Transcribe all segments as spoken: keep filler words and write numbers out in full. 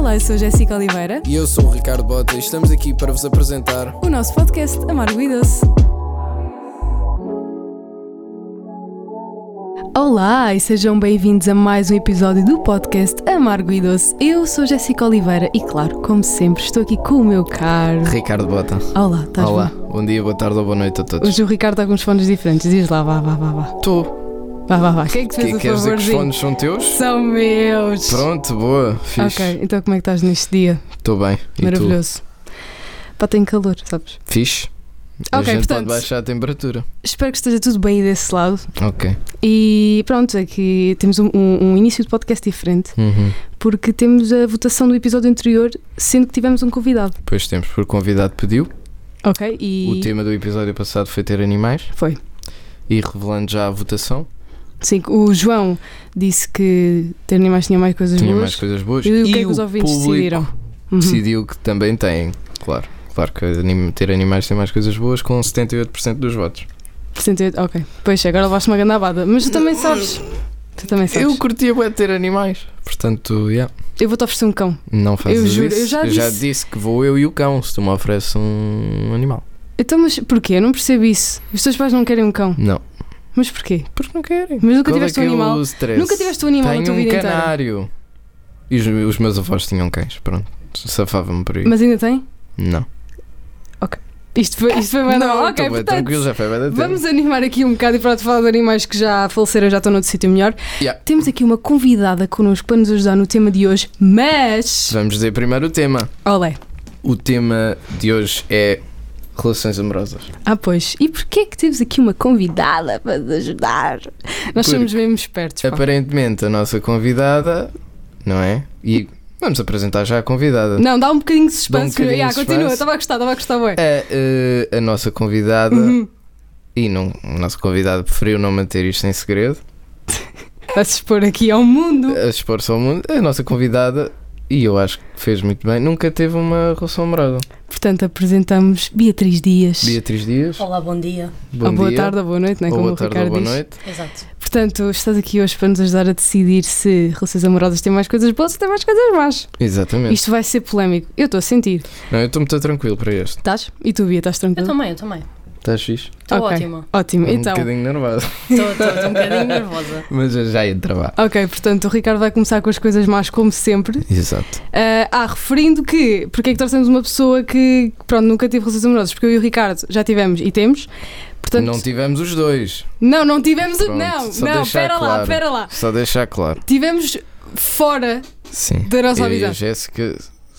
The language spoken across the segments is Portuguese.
Olá, eu sou a Jéssica Oliveira. E eu sou o Ricardo Bota e estamos aqui para vos apresentar o nosso podcast Amargo e Doce. Olá e sejam bem-vindos a mais um episódio do podcast Amargo e Doce. Eu sou a Jéssica Oliveira e, claro, como sempre, estou aqui com o meu caro Ricardo Bota. Olá, estás Olá, bom? bom dia, boa tarde ou boa noite a todos. Hoje o Ricardo está com uns fones diferentes. Diz lá, vá, vá, vá, vá. Estou. Vá, vá, vá. Quem é que te fez Que, o queres dizer que os favorzinho? fones são teus? São meus. Pronto, boa, fixe. Ok, então como é que estás neste dia? Estou bem. E Maravilhoso. Pá, tem calor, sabes? tu? Fixe. A Ok, gente portanto- pode baixar a temperatura. Espero que esteja tudo bem aí desse lado. Ok. E pronto, aqui temos um, um, um início de podcast diferente, Uhum. porque temos a votação do episódio anterior, sendo que tivemos um convidado. Depois temos, porque o convidado pediu. Ok? E O tema do episódio passado foi ter animais. foi. E revelando já a votação, Sim, o João disse que ter animais tinha mais coisas tinha boas. mais coisas boas. E o que é que o os ouvintes público decidiram? Uhum. decidiu que também têm, claro. Claro que anim- ter animais tem mais coisas boas, com setenta e oito por cento dos votos. sessenta e oito, ok. Pois, agora levaste uma gandabada. Mas tu também sabes. Tu também sabes. Eu curtia bué de ter animais, portanto, yeah, Eu vou-te oferecer um cão. não fazes Eu juro, isso. eu já disse. disse que vou eu e o cão, se tu me ofereces um animal. Então, mas porquê? Eu não percebo isso. Os teus pais não querem um cão. Não, Mas porquê? porque não querem. Mas nunca Qual tiveste é um que é animal. o stress? Nunca tiveste um animal Tenho na tua um vida inteira. canário. E os, os meus avós tinham cães, pronto, safava-me por aí. Mas ainda tem? Não. Isto foi, isto foi bem não, normal. estou Ok, bem portanto, tranquilo, já foi bem da tempo. vamos animar aqui um bocado e para de falar de animais que já faleceram, já estão noutro sítio melhor. Yeah. Temos aqui uma convidada connosco para nos ajudar no tema de hoje, mas... Vamos dizer primeiro o tema. Olé. O tema de hoje é relações amorosas. Ah, pois. E porquê é que temos aqui uma convidada para nos ajudar? Nós Porque somos mesmo espertos, pá. Aparentemente a nossa convidada, não é? E vamos apresentar já a convidada. Não, dá um bocadinho de Dá um suspense. bocadinho yeah, de continua, suspense. estava a gostar, estava a gostar, ué. A, eh, a nossa convidada, Uhum. e não, a nossa convidada preferiu não manter isto em segredo, Vai-se expor aqui ao mundo. a expor-se ao mundo. A nossa convidada, e eu acho que fez muito bem, nunca teve uma relação amorosa. Portanto, apresentamos Beatriz Dias. Beatriz Dias, Olá, bom dia. bom ou boa dia. tarde ou boa noite, não é? ou Como boa o tarde ou Ricardo boa diz. noite. Exato. Portanto, estás aqui hoje para nos ajudar a decidir se relações amorosas têm mais coisas boas ou têm mais coisas más. Exatamente. Isto vai ser polémico. Eu estou a sentir. Não, eu estou muito tranquilo para este. Estás? E tu, Bia, estás Eu tranquilo? também, eu também. Estás fixe? Estou Ok. ótima. Ótimo. Um Então, bocadinho nervosa. Estou estou- estou um bocadinho nervosa. Mas eu já ia trabalhar. ok, portanto, o Ricardo vai começar com as coisas más, como sempre. Exato. Ah, ah, referindo que, porque é que trouxemos uma pessoa que, pronto, nunca teve relações amorosas? Porque eu e o Ricardo já tivemos e temos. Portanto, Não tivemos os dois. não, não tivemos. o- Pronto, não, só não, deixar espera lá, claro. espera lá. Só deixar claro. Tivemos fora Sim. da nossa Eu e a amizade. Jéssica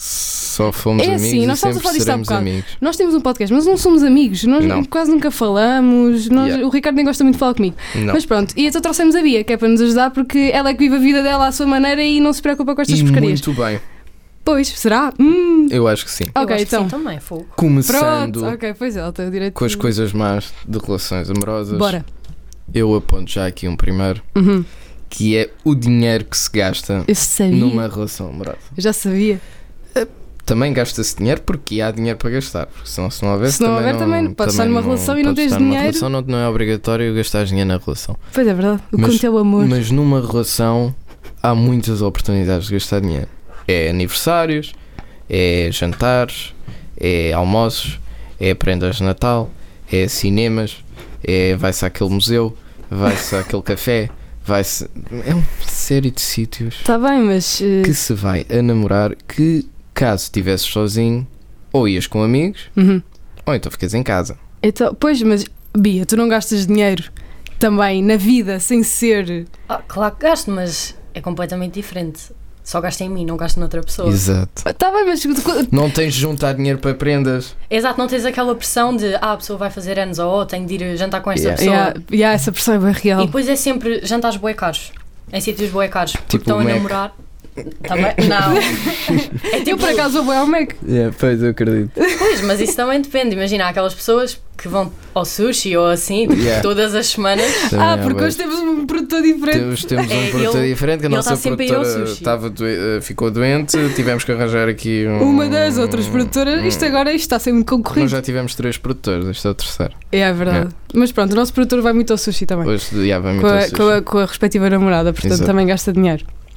só fomos É amigos assim, e nós estamos a sempre falar disto há seremos bocado. amigos. Nós temos um podcast, mas não somos amigos. Nós Não. quase nunca falamos. Nós- Yeah. O Ricardo nem gosta muito de falar comigo. Não. Mas pronto, e então trouxemos a Bia, que é para nos ajudar, porque ela é que vive a vida dela à sua maneira e não se preocupa com estas E porcarias. muito bem. Pois, será? Hum. Eu acho que sim. Eu Ok, acho que então. sim também, fogo. Começando Pronto, ok, pois é, ela tem o direito com as de- coisas más de relações amorosas, Bora. eu aponto já aqui um primeiro, Uhum. que é o dinheiro que se gasta Eu sabia. numa relação amorosa. Eu já sabia. Também gasta-se dinheiro porque há dinheiro para gastar. Porque senão, se não houvesse, Se não também houver, também podes estar numa relação e não podes tens estar numa dinheiro. relação, não, não é obrigatório gastar dinheiro na relação. Pois é verdade. O Mas- quanto é o amor. Mas numa relação há muitas oportunidades de gastar dinheiro. É aniversários, é jantares, é almoços, é prendas de Natal, é cinemas, é vai-se àquele museu, vai-se àquele café, vai-se... É uma série de sítios Está bem, mas. eh, que se vai a namorar que, caso estivesses sozinho, ou ias com amigos, uhum. ou então ficas em casa. Então, pois, mas Bia, tu não gastas dinheiro também na vida sem ser. Ah, claro que gasto, mas é completamente diferente. Só gasto em mim, não gasto noutra pessoa. Exato. Está bem, mas. Não tens de juntar dinheiro para prendas. Exato, não tens aquela pressão de ah, a pessoa vai fazer anos ou oh, tenho de ir jantar com esta Yeah. pessoa. Yeah, yeah, essa pressão é bem real. E depois é sempre jantares bué caros. Em sítios bué caros. Porque Tipo estão o a Mac. namorar. Também? Não. É Eu tipo, por acaso vou bem ao Mac. Yeah, pois, eu acredito. pois, mas isso também depende. Imagina, há aquelas pessoas que vão ao sushi ou assim, tipo, Yeah. todas as semanas. Também Ah, há porque bué. hoje temos um produtor diferente. Temos, temos É, um produtor ele- diferente, que a ele nossa está sempre a ir ao produtora sushi. estava doen- eh, ficou doente, tivemos que arranjar aqui um, Uma das outras produtoras. Isto agora isto está a ser muito Nós concorrido. já tivemos três produtores, este é o terceiro. É verdade. Mas pronto, o nosso produtor vai muito ao sushi também. Hoje já vai muito Com ao a, sushi. com, a, com a respectiva namorada, portanto Exato. também gasta dinheiro.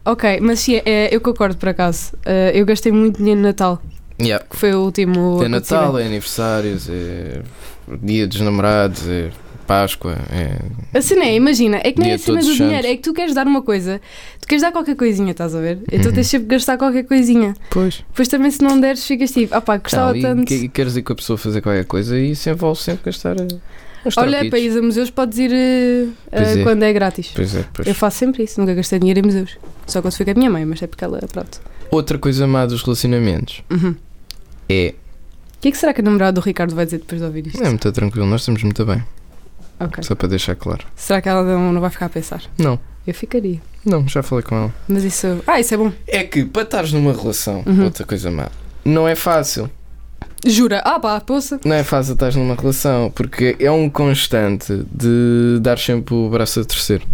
Ok, mas sim, é, eu concordo por acaso. Uh, eu gastei muito dinheiro no Natal, Yeah. que foi o último. É Natal, acontecimento. é aniversários, é dia dos namorados, é Páscoa, é... A cena é, imagina, é que nem Dia a cena de do Todos os dinheiro, Santos. é que tu queres dar uma coisa, tu queres dar qualquer coisinha, estás a ver? Então Uhum. tens sempre que gastar qualquer coisinha. Pois. Depois também, se não deres, ficas tipo, ah pá, gostava Não, e, tanto. que- e queres ir com a pessoa fazer qualquer coisa e isso envolve sempre gastar uh, uns Olha, troquitos. para ir a museus podes ir uh, uh, Pois é. quando é grátis. Pois é, pois. Eu faço sempre isso, nunca gastei dinheiro em museus. Só quando fui com a minha mãe, mas é porque ela, pronto. Outra coisa má dos relacionamentos Uhum. é... O que é que será que a namorada do Ricardo vai dizer depois de ouvir isto? É muito tranquilo, nós estamos muito bem. Ok. Só para deixar claro. Será que ela não, não vai ficar a pensar? Não, Eu ficaria. não, já falei com ela. Mas isso. Ah, isso é bom. É que para estares numa relação, Uhum. outra coisa má, não é fácil. Jura? Ah pá, poça. Não é fácil estar numa relação, porque é um constante de dar sempre o braço a terceiro.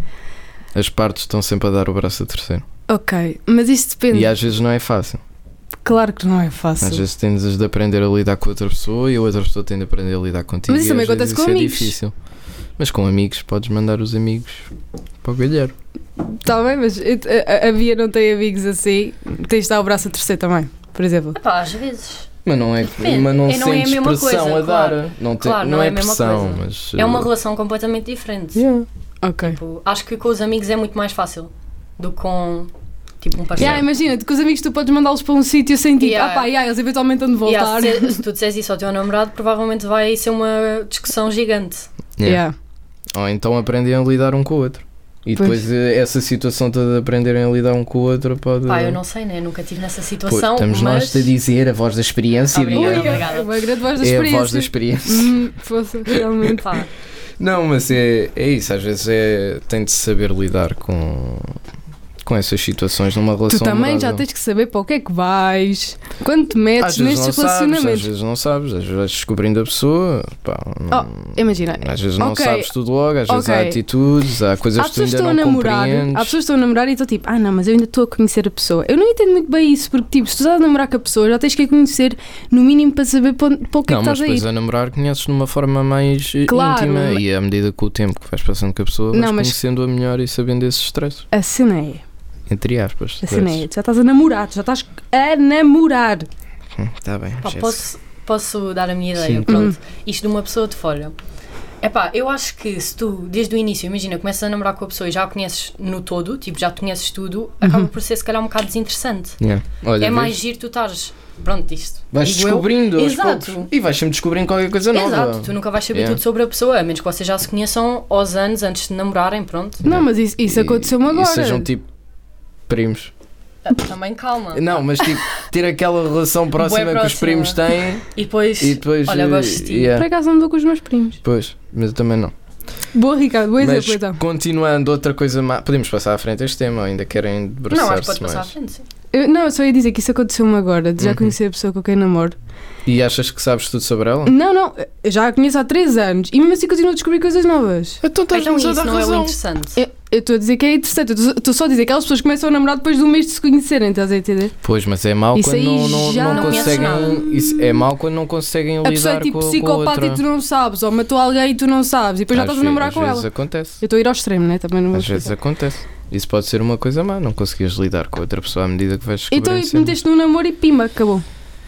As partes estão sempre a dar o braço a terceiro. Ok, mas isso depende. E às vezes não é fácil. Claro que não é fácil. Às vezes tens de aprender a lidar com outra pessoa e a outra pessoa tem de aprender a lidar contigo. Mas isso e também às vezes acontece com isso é amigos. difícil. Mas com amigos, podes mandar os amigos para o galheiro. Está bem, mas eu- a, a Bia não tem amigos assim. Tens de dar o braço a terceiro também, por exemplo. Epá, às vezes. Mas não é, Depende. mas não É, não é a sentes mesma pressão coisa, a dar. claro. Não, tem, Claro, não, não é é a mesma pressão, coisa. mas. É uma uh, relação completamente diferente. Yeah. Ok. Tipo, acho que com os amigos é muito mais fácil do que com tipo um parceiro. Yeah, imagina-te, com os amigos tu podes mandá-los para um sítio sem tipo, Yeah. ah pá, yeah, eles eventualmente vão de voltar. Yeah, se, se tu disseres isso ao teu namorado, provavelmente vai ser uma discussão gigante. yeah. Yeah. Ou então aprendem a lidar um com o outro. E Pois. depois eh, essa situação toda de aprenderem a lidar um com o outro pode. Pá, eu não sei, né? Nunca estive nessa Pois, situação. estamos mas... nós a dizer a voz da experiência. Obrigada, Bia. Ui, obrigada. é uma grande voz da É a experiência. voz da experiência. Hum, fosse, realmente. Pá, Não, mas é, é isso, às vezes é, tem de saber lidar com, com essas situações numa Tu relação também amorosa. já tens que saber para o que é que vais, quando te metes Às vezes nestes não sabes, às relacionamentos. vezes não sabes, às vezes vais descobrindo a pessoa, pá, não- Imagina, às vezes não ok, sabes tudo logo, às vezes há ok. atitudes, há coisas há que tu pessoas que ainda estão a não namorar, compreendes. há pessoas que estão a namorar e estão tipo, ah não, mas eu ainda estou a conhecer a pessoa. Eu não entendo muito bem isso, porque tipo, se tu estás a namorar com a pessoa, já tens que a conhecer no mínimo para saber para, onde- para o que Não, é que mas estás a depois ir. a namorar conheces de uma forma mais eh, Claro, íntima mas- e à medida que o tempo que vais passando com a pessoa vais Não, mas- conhecendo-a melhor e sabendo esses stresses, A cena é, entre aspas. a cena é, tu já estás a namorar, tu já estás a namorar. Está bem, pá, Jéssica. posso, posso dar a minha ideia? Sim. Pronto. Isto de uma pessoa de fora. Epá, eu acho que se tu, desde o início, imagina, começas a namorar com a pessoa e já a conheces no todo, tipo, já te conheces tudo, acaba por ser se calhar um bocado desinteressante. Yeah. Olha, é mais vês? giro tu estares, pronto, isto. Vais digo eu. descobrindo aos Exato. poucos. E vais sempre descobrindo qualquer coisa nova. Exato, tu nunca vais saber Yeah. tudo sobre a pessoa, a menos que vocês já se conheçam aos anos antes de namorarem, pronto. Não, mas isso, isso E- aconteceu-me E agora. sejam tipo primos. Ah, também calma. Não, mas tipo, ter aquela relação próxima que os próxima. primos têm E depois, e depois. olha, eh, gosto de ti. yeah. Por acaso não dou com os meus primos. Pois, mas eu também não. Boa, Ricardo, boa Mas exemplo então. continuando, outra coisa má. Podemos passar à frente este tema ou ainda querem Não, acho que debruçar-se pode passar à mais? frente, sim. Eu, não, eu só ia dizer que isso aconteceu-me agora, de já Uhum. conhecer a pessoa com quem namoro. E achas que sabes tudo sobre ela? Não, não, eu já a conheço há três anos e mesmo assim continuo a descobrir coisas novas. Então Então estás-nos a isso dar não é o razão. interessante. Eu eu estou a dizer que é interessante, eu estou só a dizer que aquelas pessoas começam a namorar depois de um mês de se conhecerem, estás a entender? Pois, mas é mau Isso quando aí não, não, já não não conheces conseguem. nada. Isso é mau quando não conseguem A pessoa é lidar tipo com, com a psicopata outra. e tu não sabes, ou matou alguém e tu não sabes, e depois já Às estás a ve- namorar às com vezes ela. acontece. Eu estou a ir ao extremo, né? Também não vou Às vezes explicar. acontece. Isso pode ser uma coisa má, não conseguires lidar com a outra pessoa à medida que vais Então descobrindo e cenas. meteste num namoro e pimba, acabou.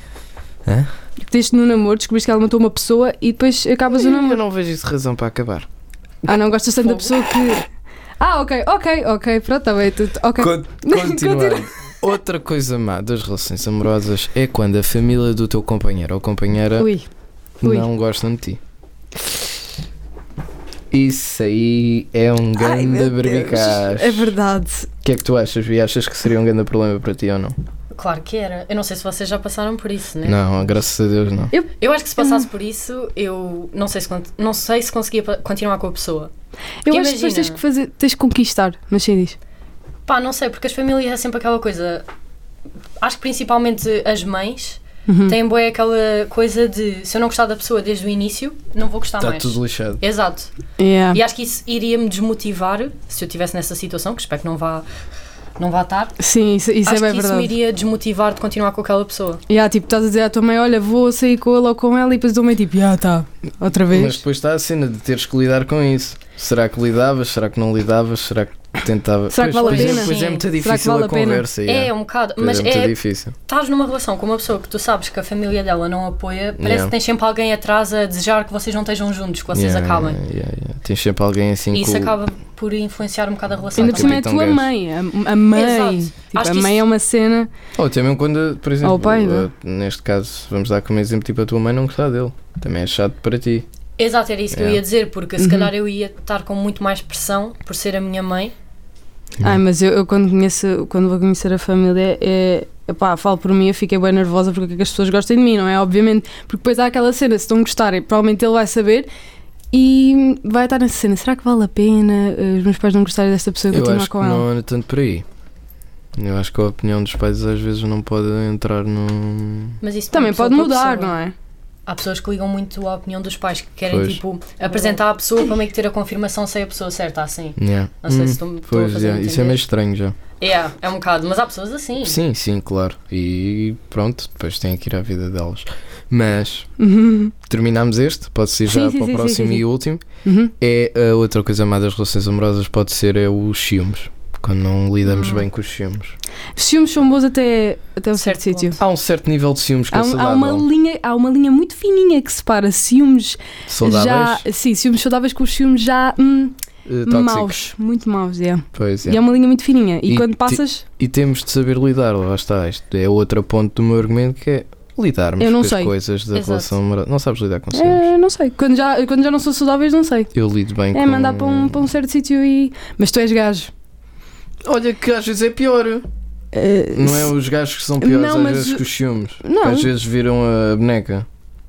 Hã? Meteste num namoro, descobriste que ela matou uma pessoa e depois acabas o Eu namoro. não vejo isso de razão para acabar. Ah, não gostas tanto da pessoa que. Ah, ok, ok, ok, pronto, está bem. tu- Ok. Con- Continuando. Outra coisa má das relações amorosas é quando a família do teu companheiro ou companheira Ui, ui. não gostam de ti. Isso aí é um Ai, grande meu berbicaz. Deus, é verdade. O que é que tu achas, Vi? Achas que seria um grande problema para ti ou não? Claro que era. Eu não sei se vocês já passaram por isso, né? Não, graças a Deus não. Eu acho que se passasse por isso, eu não sei se, con- não sei se conseguia pa- continuar com a pessoa. Eu Porque acho que depois imagina- tens que fazer, tens que conquistar, mas sim diz. Pá, não sei, porque as famílias é sempre aquela coisa. Acho que principalmente as mães Uhum. têm boa aquela coisa de se eu não gostar da pessoa desde o início, não vou gostar Está mais. tudo lixado. Exato. Yeah. E acho que isso iria-me desmotivar se eu estivesse nessa situação, que espero que não vá, não vá estar. Sim, isso, isso acho é bem que isso verdade. me iria desmotivar de continuar com aquela pessoa. Yeah, tipo, estás a dizer à tua mãe, olha, vou sair com ele ou com ela e depois a tua mãe tipo, já tá, outra vez. Mas depois está a cena de teres que lidar com isso. Será que lidavas? Será que não lidavas? Será que tentava. Será que Pois, vale a pois é- pena? Pois é muito Será que difícil vale a a pena? conversa. É, yeah. é um bocado. Pois Mas é muito é. difícil. Estás numa relação com uma pessoa que tu sabes que a família dela não apoia, parece Yeah. que tens sempre alguém atrás a desejar que vocês não estejam juntos, que vocês Yeah, acabem. yeah, yeah, yeah. Tens sempre alguém assim E isso com- acaba por influenciar um bocado a relação. Ainda por também. cima é a Capitão tua Gancho. mãe, a, a mãe. Exato. Tipo, Acho a que mãe isso- é uma cena. Ou até mesmo quando, por exemplo, Ou o pai, não é? uh, neste caso, vamos dar como exemplo, tipo, a tua mãe não gostar dele. Também é chato para ti. Exato, era isso que eu Yeah. ia dizer, porque se Uhum. calhar eu ia estar com muito mais pressão por ser a minha mãe. Ai, mas eu, eu quando conheço, quando vou conhecer a família, é. Epá, falo por mim, eu fiquei bem nervosa porque é que as pessoas gostam de mim, não é? Obviamente, porque depois há aquela cena, se não gostarem, provavelmente ele vai saber e vai estar nessa cena. Será que vale a pena uh, os meus pais não gostarem desta pessoa e Eu continuar acho que com ela? não anda tanto por aí. Eu acho que a opinião dos pais às vezes não pode entrar num. Mas isso Também de pessoa pode para mudar, pessoa. não é? Há pessoas que ligam muito à opinião dos pais, que querem Pois. tipo apresentar a pessoa para meio que ter a confirmação se é a pessoa certa assim. Yeah. Não sei Hum, se estou estou a Pois, fazer yeah, isso é entender. meio estranho já. É, é um bocado, mas há pessoas assim. Sim, sim, claro. E pronto, depois têm que ir à vida delas. Mas Uhum. terminamos este, pode ser já Sim, sim, para o sim, próximo sim, sim. e último. Uhum. É a outra coisa má das relações amorosas, pode ser é os ciúmes. Quando não lidamos Hum. bem com os ciúmes. Os ciúmes são bons até, até um certo, Certo sítio. Há um certo nível de ciúmes que Há, é um- há saudável. uma linha, há uma linha muito fininha que separa ciúmes Saudáveis, já. Sim, ciúmes saudáveis com os ciúmes já hum, eh, tóxicos. maus. Muito maus, yeah. Pois, E é. é uma linha muito fininha. E, E quando ti- passas. E temos de saber lidar, lá está. Isto é outra ponto do meu argumento que é lidarmos Eu não com sei. as coisas da Exato. relação amorosa. Não sabes lidar com ciúmes? É, não sei. Quando já, quando já não sou saudáveis, não sei. Eu lido bem É com... mandar para um, para um certo sítio e. Mas tu és gajo. Olha que às vezes é pior. Eh, Não é os gajos que são piores Não, às mas- vezes que os ciúmes. Não. Às vezes viram a boneca.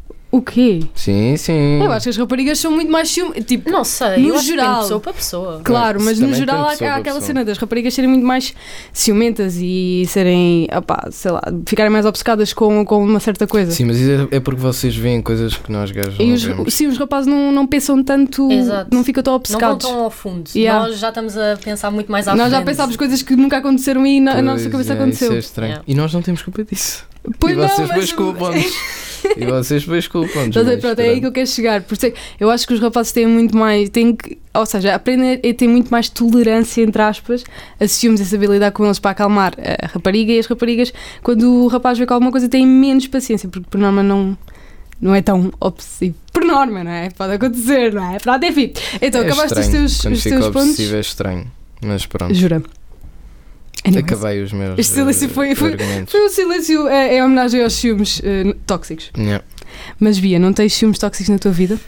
O quê? Sim, sim. Eu acho que as raparigas são muito mais ciúmes. Tipo, Não sei, No eu acho que geral. depende de pessoa para pessoa. claro, Isso mas no também geral depende há, de pessoa há para aquela pessoa. cena das raparigas serem muito mais ciumentas e serem, opá, sei lá, ficarem mais obcecadas com, com uma certa coisa. Sim, mas isso é é porque vocês veem coisas que nós gajos E não os, vemos. sim, os rapazes não, não pensam tanto, Exato. não ficam tão Não vão obcecados. tão ao fundo. Yeah. Nós já estamos a pensar muito mais à Nós já frente. pensámos coisas que nunca aconteceram e na, a nossa Pois, cabeça é, aconteceu. Isso é estranho. Yeah. E nós não temos culpa disso. Pois e não, vocês mas- depois culpam-nos. E vocês depois culpam-nos. Então, mas pronto, é aí que eu quero chegar. Por isso é que eu acho que os rapazes têm muito mais. Têm que, ou seja, aprendem a ter muito mais tolerância, entre aspas, a ciúmes e saber lidar com eles para acalmar a rapariga. E as raparigas, quando o rapaz vê com alguma coisa, têm menos paciência, porque por norma não. Não é tão obsessivo. Por norma, não é? Pode acontecer, não é? Pronto, enfim. Então, É acabaste os estranho. teus, Quando os fica teus pontos. obsessivo é estranho. Mas pronto. Jura. Anyways, Acabei os meus. Este silêncio eh, foi- foi- argumentos. Foi o silêncio, é, é homenagem aos ciúmes eh, tóxicos. Yeah. Mas, Bia, não tens ciúmes tóxicos na tua vida?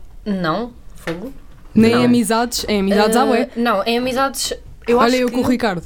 Não, fogo. Nem Não. em amizades? Em amizades, Ah, ah, ué. Não, em amizades. Eu Olha acho eu que... com o Ricardo.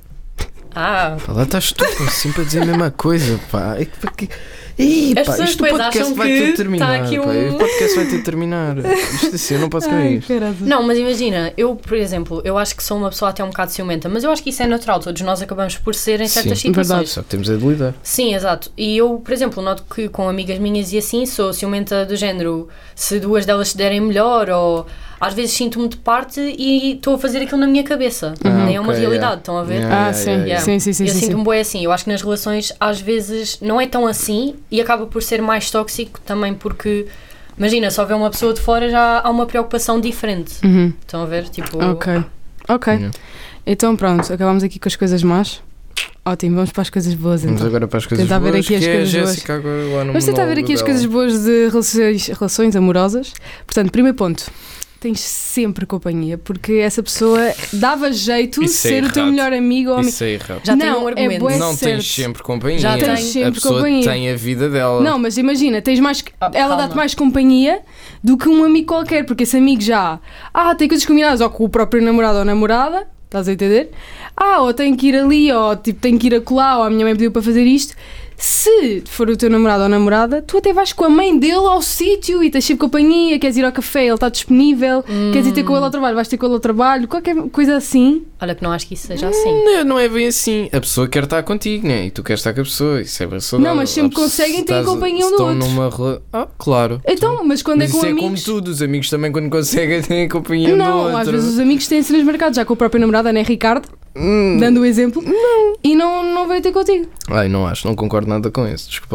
Ah, Pá, lá estás tu pá, sempre a dizer a mesma coisa, pá. É que, pá, que... Ih, As pá, pessoas isto o depois podcast acham vai que ter de tá terminar. aqui pá. um- O podcast vai ter de terminar. Isto assim, eu não posso comer Ai, isto. caralho. não, mas imagina, eu, por exemplo, eu acho que sou uma pessoa até um bocado ciumenta, mas eu acho que isso é natural, todos nós acabamos por ser em certas Sim, situações. verdade. Só que temos é de lidar. Sim, exato. E eu, por exemplo, noto que com amigas minhas e assim, sou ciumenta do género, se duas delas se derem melhor, ou às vezes sinto-me de parte e estou a fazer aquilo na minha cabeça. Ah, Nem é uma ok, realidade, yeah. estão a ver? Yeah, Ah, yeah, sim. yeah, yeah. sim, sim, sim, eu sim, sinto-me sim. bué assim. Eu acho que nas relações às vezes não é tão assim e acaba por ser mais tóxico também porque, imagina, só ver uma pessoa de fora já há uma preocupação diferente. Uhum. Estão a ver? Tipo, Ok, ok. Yeah. Então pronto, acabamos aqui com as coisas más. Ótimo, vamos para as coisas boas Vamos então. agora para as coisas Tentar ver boas, aqui as que é a coisas boas. Jéssica agora lá no Vamos tentar ver monólogo aqui as dela. coisas boas de relações, relações amorosas. Portanto, primeiro ponto. Tens sempre companhia, porque essa pessoa dava jeito de Isso é ser o teu errado. melhor amigo ou amigo. Isso é errado. já tem Não, um é argumento. bué Não certo. tens sempre companhia. Já a tens sempre pessoa companhia. tem a vida dela. Não, mas imagina, tens mais, Ah, ela calma. dá-te mais companhia do que um amigo qualquer, porque esse amigo já ah, tem coisas combinadas ou com o próprio namorado ou namorada, estás a entender? Ah, ou tem que ir ali, ou tipo, tem que ir acolá, ou a minha mãe pediu para fazer isto. Se for o teu namorado ou namorada, tu até vais com a mãe dele ao sítio e tens sempre companhia, queres ir ao café, ele está disponível, queres ir ter com ele ao trabalho, vais ter com ele ao trabalho, qualquer coisa assim. Olha que não acho que isso seja assim. Não, não é bem assim. A pessoa quer estar contigo, né? E tu queres estar com a pessoa. Isso é bem saudável. Não, mas sempre Se conseguem ter estás- companhia um se do estão outro. numa rela... Ah, claro. Então, mas quando Mas é com isso é amigos... como tudo. Os amigos também, quando conseguem, têm a companhia um do Não, outro. às vezes os amigos têm cenas marcadas, já com o próprio namorado, né, Ricardo? Hum. Dando o exemplo. Não. E não, não veio ter contigo. Ai, não acho. Não concordo nada com isso. Desculpa lá.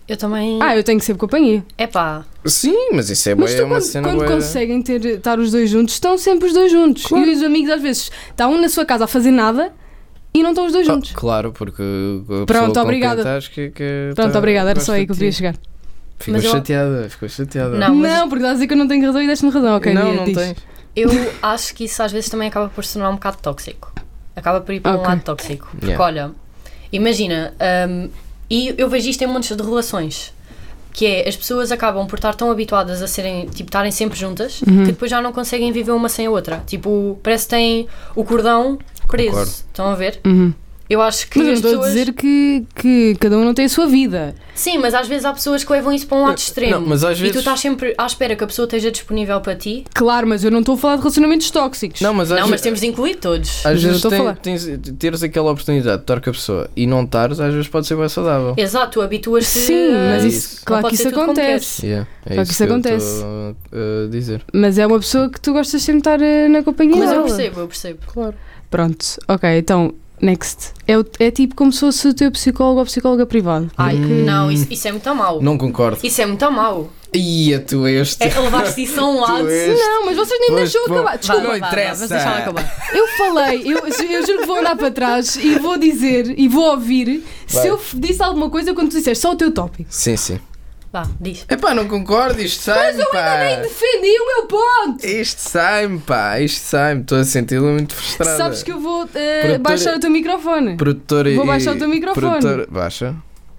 Eu também. Ah, eu tenho sempre companhia. É pá. Sim, mas isso é, Mas bué- tu, é uma quando, cena quando bué- conseguem ter, estar os dois juntos, estão sempre os dois juntos. Claro. E os amigos, às vezes, está um na sua casa a fazer nada e não estão os dois Ah, juntos. claro, porque a Pronto, pessoa com obrigada. quem estás que, que Pronto, tá- obrigada, era gosta só aí que eu de queria ti. chegar. Ficou Mas eu- chateada, ficou chateada. Não, mas- Não, porque estás a dizer que eu não tenho razão e deste-me razão. Ok, não, Nia, não diz. tens. Eu acho que isso às vezes também acaba por se tornar um bocado tóxico. Acaba por ir para um Ok. lado tóxico. Porque Yeah. olha, imagina, hum, e eu vejo isto em montes de relações, que é as pessoas acabam por estar tão habituadas a serem, tipo, estarem sempre juntas, Uhum. que depois já não conseguem viver uma sem a outra. Tipo, parece que têm o cordão preso. Concordo. Estão a ver? Uhum. Eu acho que Mas eu não as estou pessoas... a dizer que, que cada um não tem a sua vida. Sim, mas às vezes há pessoas que levam isso para um lado extremo. Não, mas às E tu vezes- estás sempre à espera que a pessoa esteja disponível para ti. Claro, mas eu não estou a falar de relacionamentos tóxicos. Não, mas às, Não, mas ve- temos de incluir todos. às Mas eu vezes estou a tem- falar. tens, teres aquela oportunidade de estar com a pessoa e não estares, às vezes pode ser bem saudável. Exato, tu habituas-te Sim, a- mas É isso, isso. claro Não que pode isso ser tudo como acontece. Yeah, é Claro que isso que eu acontece. estou a dizer. Mas é uma pessoa que tu gostas sempre de estar eh, na companhia Mas eu dela. percebo, eu percebo. Claro. Pronto, ok, então, next. É, o- é tipo como se fosse o teu psicólogo ou psicóloga privado. Ai, Hum. não, isso, isso é muito mau. Não concordo. Isso é muito mau. Ia tu este. É levar-te isso a um lado. Tu és- Não, mas vocês nem me Pois, deixam bom. acabar. Vá, Desculpa, vá, não vá, interessa. vamos deixá-la acabar. eu falei, eu, eu juro que vou andar para trás e vou dizer e vou ouvir Vai. se eu f- disse alguma coisa quando tu disseste só o teu tópico. Sim, sim. Vá, diz. Epá, não concordo, isto sai-me, pá. Defendi o meu ponto! Isto sai-me, pá, isto sai-me. Estou a senti-la muito frustrada. Sabes que eu vou eh, Produtora- baixar o teu microfone. Produtora Vou e- baixar o teu microfone. produtora- Baixa.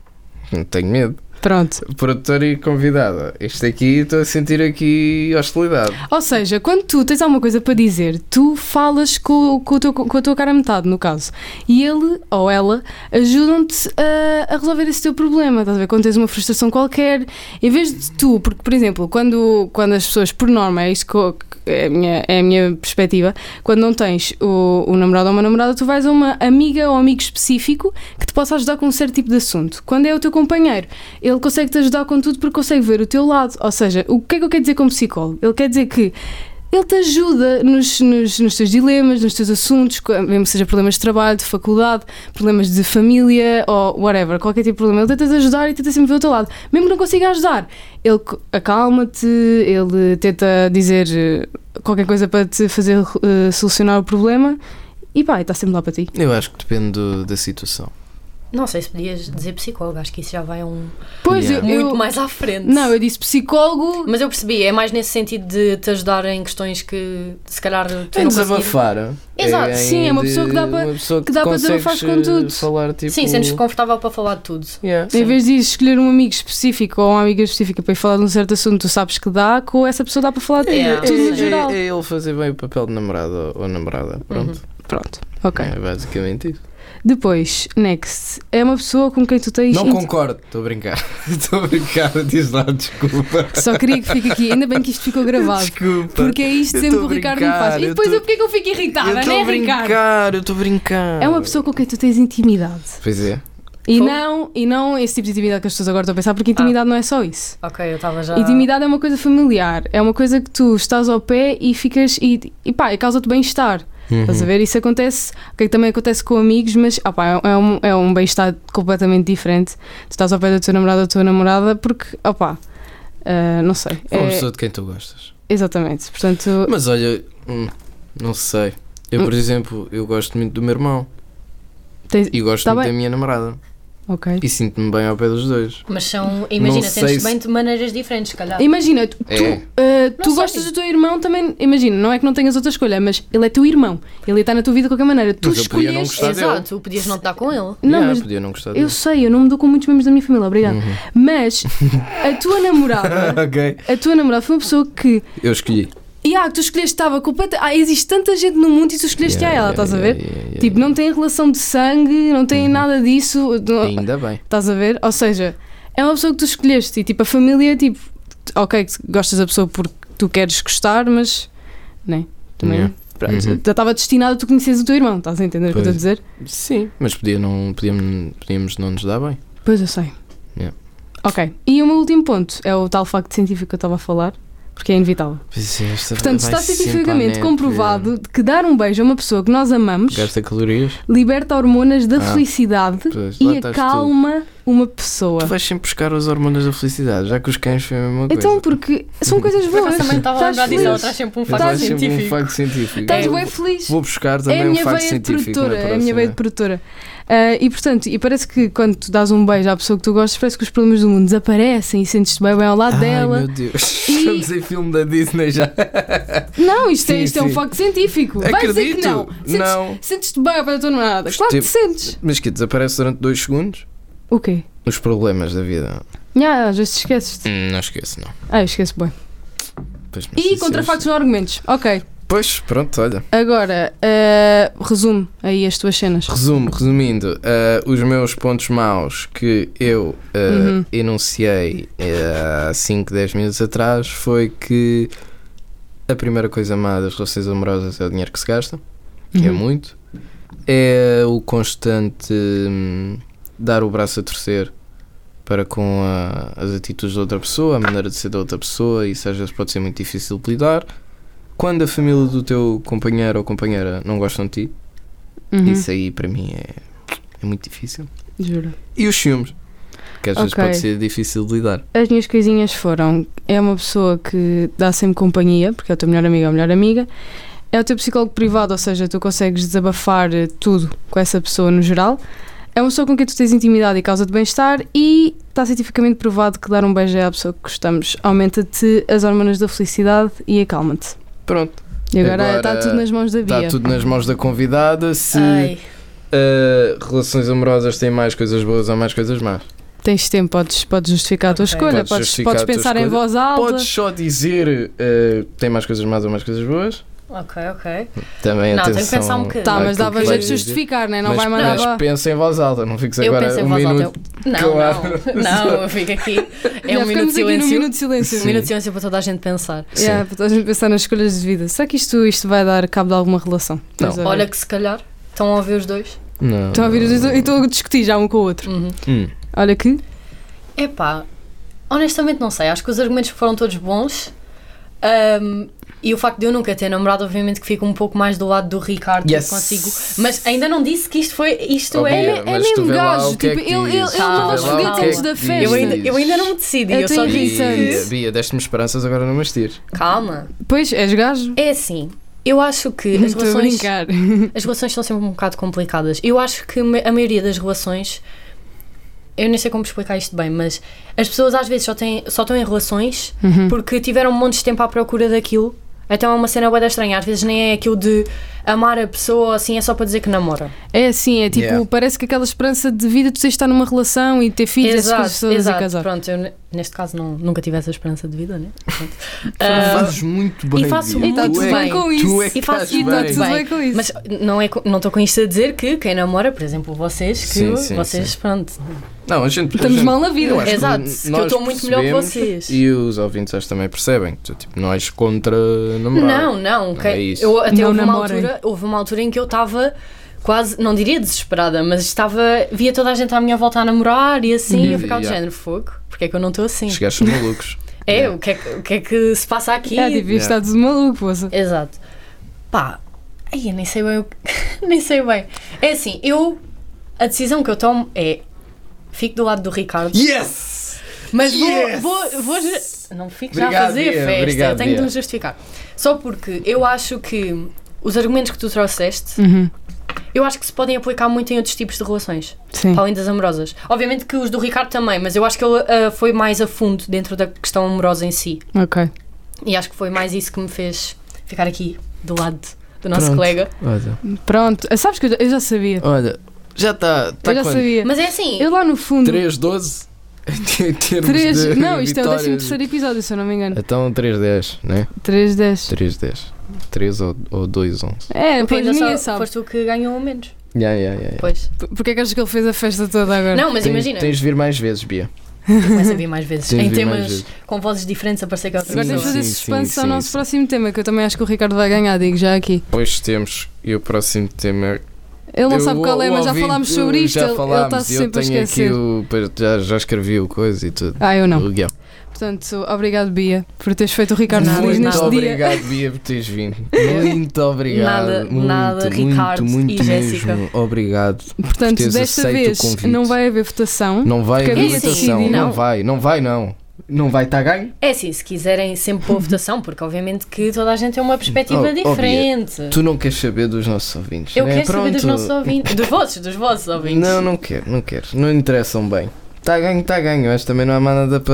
Não tenho medo. Pronto. Produtora e convidada. Isto aqui, estou a sentir aqui hostilidade. Ou seja, quando tu tens alguma coisa para dizer, tu falas com, com, o teu- com a tua cara a metade, no caso. E ele ou ela ajudam-te a, a resolver esse teu problema. Estás a ver? Quando tens uma frustração qualquer, em vez de tu, porque, por exemplo, quando, quando as pessoas, por norma, é isso que eu- que é a minha, é a minha perspectiva, quando não tens o, o namorado ou uma namorada, tu vais a uma amiga ou amigo específico que te possa ajudar com um certo tipo de assunto. Quando é o teu companheiro, ele consegue te ajudar com tudo porque consegue ver o teu lado. Ou seja, o que é que eu quero dizer como psicólogo? Ele quer dizer que ele te ajuda nos, nos, nos teus dilemas, nos teus assuntos, mesmo que seja problemas de trabalho, de faculdade, problemas de família ou whatever, qualquer tipo de problema. Ele tenta-te ajudar e tenta sempre ver o teu lado. Mesmo que não consiga ajudar, ele co- acalma-te, ele tenta dizer eh, qualquer coisa para te fazer eh, solucionar o problema e pá, está sempre lá para ti. Eu acho que depende do- da situação. Não sei se podias dizer psicólogo, acho que isso já vai a um Pois, Yeah. eu, muito eu- mais à frente. Não, eu disse psicólogo. Mas eu percebi, é mais nesse sentido de te ajudar em questões que se calhar tu É não conseguires. desabafar. Exato. em Sim, é uma de- pessoa que dá para- uma pessoa que dá para consegues, desabafar com tudo. falar, tipo... Sim, sentes-te confortável para falar de tudo. Yeah. Em vez de escolher um amigo específico ou uma amiga específica para ir falar de um certo assunto, tu sabes que dá, com essa pessoa dá para falar de Yeah. tudo é, no geral. é, é ele fazer bem o papel de namorado ou namorada. Pronto. Uhum. Pronto, ok. É basicamente isso. Depois, next, é uma pessoa com quem tu tens. Não int- concordo. Estou a brincar. Estou a brincar. Diz lá, desculpa. Só queria que fique aqui, ainda bem que isto ficou gravado. Desculpa. Porque é isto Eu sempre que tô o a Ricardo me brincar, faz. E eu depois tô- eu porque é que eu fico Eu irritada, estou não a é, Ricardo? brincar. Eu estou a brincar. É uma pessoa com quem tu tens intimidade. Pois é. E Fogo. não, e não esse tipo de intimidade que as pessoas agora estão a pensar, porque intimidade não é só isso. Ok, eu estava já. Intimidade é uma coisa familiar, é uma coisa que tu estás ao pé e ficas. E, e pá, e causa-te bem-estar. Estás a ver? Isso acontece, ok, também acontece com amigos, mas ah pá, é um, é um bem-estar completamente diferente. Tu estás ao pé da tua namorada ou da tua namorada porque, opá, ah, não sei. É uma É- pessoa de quem tu gostas. exatamente, portanto, Mas olha, hum, não sei. Eu, por exemplo, eu gosto muito do meu irmão tens, e gosto Tá muito bem. da minha namorada. ok. E sinto-me bem ao pé dos dois. Mas são. Imagina, Não sei sentes-te se- bem de maneiras diferentes, se calhar. Imagina, tu, É. tu, ah, tu sei. gostas do teu irmão também, imagina, não é que não tenhas outra escolha, mas ele é teu irmão, ele está na tua vida de qualquer maneira. Tu Mas eu podia não escolhes. gostar dele. Exato, tu podias não estar com ele. Não, Yeah, mas podia não gostar eu dele. sei, eu não me dou com muitos membros da minha família, obrigada. Uhum. Mas a tua namorada, Ok. a tua namorada foi uma pessoa que. Eu escolhi. E ah, que tu escolheste, estava completa. Ah, existe tanta gente no mundo e tu escolheste Yeah, a ela, yeah, estás a yeah, ver? yeah, yeah, Tipo, não tem relação de sangue, não tem Uhum. nada disso. não- Ainda bem. Estás a ver? Ou seja, é uma pessoa que tu escolheste e tipo, a família, tipo, ok, que gostas da pessoa porque tu queres gostar, mas. Né? Também. Yeah. Pronto, Uhum. já estava destinado a tu conheceres o teu irmão, estás a entender o que eu estou a Pois. dizer? Sim, mas podia não, podíamos, podíamos não nos dar bem. Pois eu sei. Yeah. Ok. E o meu último ponto é o tal facto científico que eu estava a falar, porque é inevitável. Pois é, esta Portanto, vai está sempre à cientificamente net, comprovado que dar um beijo a uma pessoa que nós amamos Gasta calorias. liberta hormonas da Ah, felicidade Pois, lá e estás acalma uma pessoa. Tu vais sempre buscar os hormonas da felicidade, já que os cães foi a mesma coisa. Então, porque são coisas Por boas. acaso também estava a Estás lembrar disso, feliz. ela traz sempre um Eu facto trago sempre um científico. facto científico. Estás Eu bem feliz. Vou buscar É também a um minha facto veia de científico. na produtora. É a minha veia de próxima. produtora. Ah, e portanto, e parece que quando tu dás um beijo à pessoa que tu gostas, parece que os problemas do mundo desaparecem e sentes-te bem, bem ao lado Ai, dela. meu Deus. E- Estamos em filme da Disney já. Não, isto, é, Sim, isto é um sim. facto científico. Vai dizer que Acredito. não. Sentes, Não. Sentes-te bem ao pé da tua namorada. Claro que te Tipo- sentes. Mas que desaparece durante dois segundos? O quê? Os problemas da vida. Ah, às vezes te esqueces-te. Hum, não esqueço, não. Ah, eu esqueço bem. Pois, mas E isso contra é- factos não argumentos. Ok. Pois, pronto, olha. Agora, ah, resume aí as tuas cenas. Resumo, resumindo, ah, os meus pontos maus que eu ah, Uhum. enunciei ah, há cinco, dez minutos atrás foi que a primeira coisa má das relações amorosas é o dinheiro que se gasta, que é Uhum. muito. É o constante hum, dar o braço a torcer para com a- as atitudes da outra pessoa, a maneira de ser da outra pessoa, e isso às vezes pode ser muito difícil de lidar. Quando a família do teu companheiro ou companheira não gostam de ti, Uhum. isso aí para mim é, é muito difícil. Juro. E os ciúmes, que às vezes Ok. pode ser difícil de lidar. As minhas coisinhas foram: é uma pessoa que dá sempre companhia, porque é o teu melhor amigo ou melhor amiga. É o teu psicólogo privado, ou seja, tu consegues desabafar eh, tudo com essa pessoa no geral. É uma pessoa com quem tu tens intimidade e causa-te bem-estar, e está cientificamente provado que dar um beijo à pessoa que gostamos aumenta-te as hormonas da felicidade e acalma-te. Pronto, E agora Agora está tudo nas mãos da Bia. está tudo nas mãos da convidada. Se Ai, uh, relações amorosas têm mais coisas boas ou mais coisas más. Tens tempo, podes, podes justificar a tua Ok. escolha, Podes podes, justificar podes a tua pensar em escolha. voz alta. Podes só dizer uh, tem mais coisas más ou mais coisas boas. ok, ok. Também Não, atenção. tenho que pensar um bocadinho. Tá, àquilo mas que dava vais jeito de dizer. justificar, né? Não mas, vai mandar. mas ba- pensa em voz alta, não fiques Eu agora penso em um voz alta. minuto. eu- Não, Claro. não, não, eu fico aqui. É Já um minuto de ficamos aqui num silêncio. minuto de silêncio. Um minuto de silêncio para toda a gente pensar. Sim. Yeah, para toda a gente pensar nas escolhas de vida. Será que isto, isto vai dar cabo de alguma relação? Não. Estás a ver? Olha que se calhar estão a ouvir os dois. Não. Estão a ouvir os dois e estou a discutir já um com o outro. Uhum. Hum. Olha que. Epá, honestamente não sei. Acho que os argumentos foram todos bons. Ahm, e o facto de eu nunca ter namorado, obviamente que fico um pouco mais do lado do Ricardo. Yes. Consigo. Mas ainda não disse que isto foi. Isto Oh, é. Bia, É mas tu mesmo vê lá gajo. o que é Tipo, que ele, ele, diz. ele manda os Vê lá o foguetes que é antes que da diz. festa. Eu ainda, eu ainda não me decidi. É Eu tão só irritante. disse Bia, que. Bia, deste-me esperanças, agora não mas tires. Calma. Pois, és gajo. É assim. Eu acho que as Estou a relações. brincar. As relações são sempre um bocado complicadas. Eu acho que ma- a maioria das relações. Eu nem sei como explicar isto bem, mas as pessoas às vezes só, têm, só estão em relações Uhum. porque tiveram um monte de tempo à procura daquilo. Então é uma cena bué da estranha. Às vezes nem é aquilo de amar a pessoa, assim, é só para dizer que namora. É assim, é tipo, Yeah. parece que aquela esperança de vida tu tens de estar numa relação e ter filhos, essas coisas todas exato. e casar. Pronto, eu ne- neste caso não, nunca tive essa esperança de vida, né? Pronto. Tu Ah, fazes muito bem. e faço Bia. E está muito Tu tudo é- bem bem. com isso. Tu é que E faço estás E está bem. tudo bem. bem com isso. Mas não é co- não estou com isto a dizer que quem namora, por exemplo, vocês, que Sim, sim, vocês, sim. pronto. Não, a gente, a Estamos gente- mal na vida. eu acho Exato, que que eu nós estou muito melhor que percebemos vocês. E os ouvintes acho que também percebem. Tu, tipo, não és contra namorar. Não, não. Não que- é isso. Eu, até Não houve uma, namorem. altura, houve uma altura em que eu estava quase, não diria desesperada, mas estava, via toda a gente à minha volta a namorar e assim, Uhum. eu ficava do Yeah. género, fogo, porque é que eu não estou assim? Os gajos são malucos. É, Yeah. o, que é que, o que é que se passa aqui? É, devia estar tudo maluco, poça. Exato. Pá, ai, eu nem sei bem o que. Nem sei bem. É assim, eu. A decisão que eu tomo é. Fico do lado do Ricardo. Yes! Mas vou, Yes! vou, vou. ju- Não fico já a Obrigado, fazer Bia, festa. obrigado, eu tenho Bia. de me justificar. Só porque eu acho que os argumentos que tu trouxeste, Uhum. eu acho que se podem aplicar muito em outros tipos de relações, Sim. para além das amorosas. Obviamente que os do Ricardo também, mas eu acho que ele ah, foi mais a fundo dentro da questão amorosa em si. Ok. E acho que foi mais isso que me fez ficar aqui do lado do nosso Pronto. colega. Olha, Pronto. Ah, sabes que eu já, eu já sabia. olha, já está. Tá eu já quanto? sabia. Mas é assim, Eu lá no fundo. três doze? Em termos três de Não, isto é o vitórias. décimo terceiro episódio, se eu não me engano. Então três dez, né? três dez. três dez. três ou, ou dois onze. É, porque pois ainda ninguém só sabe. foste tu que ganhou o menos. Yeah, yeah, yeah, yeah. Pois. P- Porquê é que achas que ele fez a festa toda agora? Não, mas Tens, imagina, tens de vir mais vezes, Bia. eu começo a vir mais vezes. Tens de Em vir mais temas vezes. com vozes diferentes, a parecer que é outra Agora Sim, temos de pessoa. fazer sim, suspense sim, ao sim, nosso sim. próximo tema, que eu também acho que o Ricardo vai ganhar, digo já aqui. Pois temos, e o próximo tema Ele não Eu- sabe qual é, o mas já ouvinte, falámos sobre isto. Já Ele falámos, está eu sempre a tenho esquecer. aqui o, já, já escrevi o coisa e tudo. Ah, eu não. O guião. Portanto, obrigado, Bia, por teres feito o Ricardo Nada, feliz Muito neste dia. obrigado, Bia, por teres vindo. Muito obrigado. Nada, muito, nada, muito, Ricardo muito e Jéssica. mesmo. Obrigado. Portanto, teres desta aceito o vez convite. não vai haver votação. Não vai Porque haver havia votação. decidido. Não Não. vai, não vai, não. Não vai estar ganho. É assim, se quiserem sempre pôr votação, porque obviamente que toda a gente tem uma perspectiva Oh, oh, diferente. Tu não queres saber dos nossos ouvintes. Eu né? quero saber dos Pronto. nossos ouvintes. Dos vossos, dos vossos ouvintes. Não, não quero, não quero. Não interessam bem. Está ganho, está ganho. Acho que também não há mais nada para,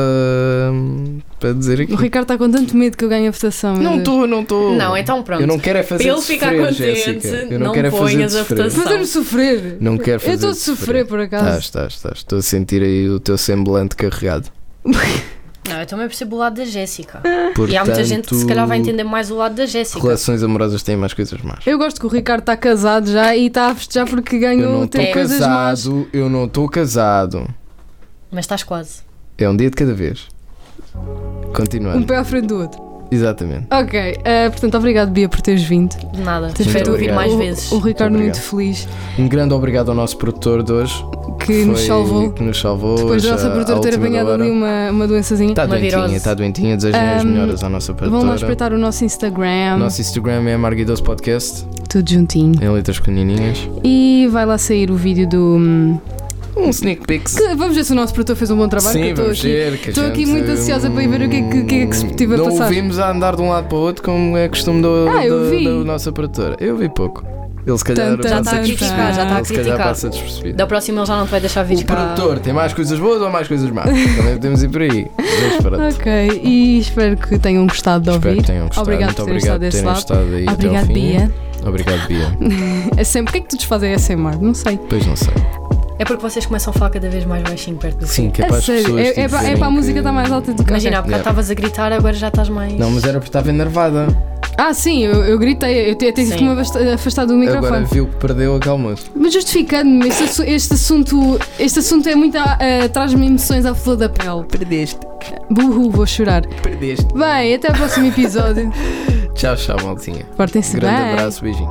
para dizer aqui. O Ricardo está com tanto medo que eu ganhe a votação. meu Não Deus. estou, não estou. Não, então pronto. Eu não quero é fazer Para ele ficar sofrer, contente, Jéssica. Eu não, não quero é fazer ponhas a sofrer. votação. Fazer-me sofrer. Não quero fazer Eu estou a sofrer, por acaso. Estás, estás, estás. Estou a sentir aí o teu semblante carregado. Não, eu também percebo o lado da Jéssica. Portanto, E há muita gente que se calhar vai entender mais o lado da Jéssica. relações amorosas têm mais coisas más. Eu gosto que o Ricardo está casado já e está a festejar porque Eu ganhou não ter estou coisas más. casado, eu não estou casado. Mas estás quase. É um dia de cada vez. Continuando. Um pé à frente do outro. Exatamente. Ok, eh, portanto, obrigado, Bia, por teres vindo. De nada. Teres Muito Espero ouvir obrigado. mais o, vezes. O Ricardo Muito muito feliz Um grande obrigado ao nosso produtor de hoje. que nos Foi- salvou. Que nos salvou. Depois da nossa produtora ter apanhado ali uma, uma doençazinha. Está uma doentinha, virose. está doentinha. Desejem as Um, melhoras à nossa produtora. Vão lá espreitar o nosso Instagram. Nosso Instagram é Marguidoso Podcast, Tudo juntinho. em letras pequenininhas. E vai lá sair o vídeo do. hum, Um sneak peek. que- vamos ver se o nosso produtor fez um bom trabalho. que eu Sim, estou vamos aqui. ver. que a estou aqui gente, muito ansiosa para ir ver o que é que- o que é que se tive a não passar. ouvimos a andar de um lado para o outro como é costume do, Ah, eu do- vi. da nossa produtora. Eu vi pouco. Ele se calhar Tan, tan, Já está passa a tan, criticar, tan. já está a Ele se calhar criticar. passa despercebido. Da próxima ele já não te vai deixar vir O cá. produtor tem mais coisas boas ou mais coisas más? Também podemos ir por aí. Mas pronto. Ok, e espero que tenham gostado de Espero ouvir. que tenham gostado. Obrigado Muito por terem obrigado estado por desse terem lado. estado aí Obrigado, até ao fim. Bia. Obrigado, Bia. É sempre. Porquê é que tu desfazes a S M R? Não sei. Pois não sei. É porque vocês começam a falar cada vez mais baixinho perto do Sim, fim. que é A para as sério, pessoas. é, tipo, é, para, é verem para a música que- estar mais alta do que Imagina, há bocado Yeah. estavas a gritar, agora já estás mais. Não, mas era porque estava enervada. Ah, sim, eu, eu gritei, eu tive Sim. que me afasta- afastar do microfone. Agora viu que perdeu aquele almoço. Mas justificando-me, este, assu- este assunto este assunto é muito. ah, ah, traz-me emoções à flor da pele. Perdeste. Burro, vou chorar. Perdeste. Bem, até o próximo episódio. Tchau, tchau, maltinha. Portem-se Grande bem. abraço, beijinho.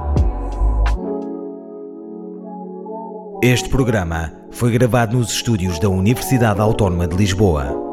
Este programa foi gravado nos estúdios da Universidade Autónoma de Lisboa.